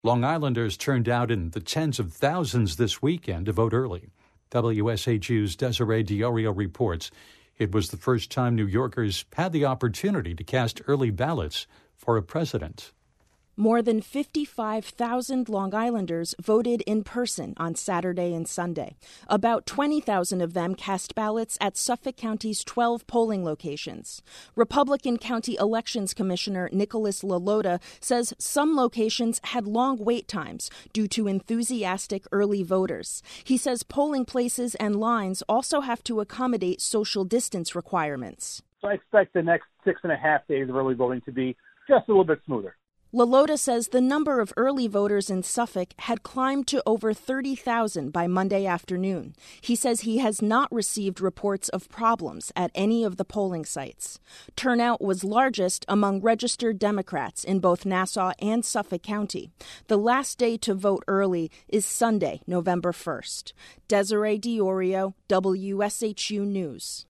Long Islanders turned out in the tens of thousands this weekend to vote early. WSHU's Desiree Diorio reports it was the first time New Yorkers had the opportunity to cast early ballots for a president. More than 55,000 Long Islanders voted in person on Saturday and Sunday. About 20,000 of them cast ballots at Suffolk County's 12 polling locations. Republican County Elections Commissioner Nicholas LaLota says some locations had long wait times due to enthusiastic early voters. He says polling places and lines also have to accommodate social distance requirements. So I expect the next 6.5 days of early voting to be just a little bit smoother. LaLota says the number of early voters in Suffolk had climbed to over 30,000 by Monday afternoon. He says he has not received reports of problems at any of the polling sites. Turnout was largest among registered Democrats in both Nassau and Suffolk County. The last day to vote early is Sunday, November 1st. Desiree Diorio, WSHU News.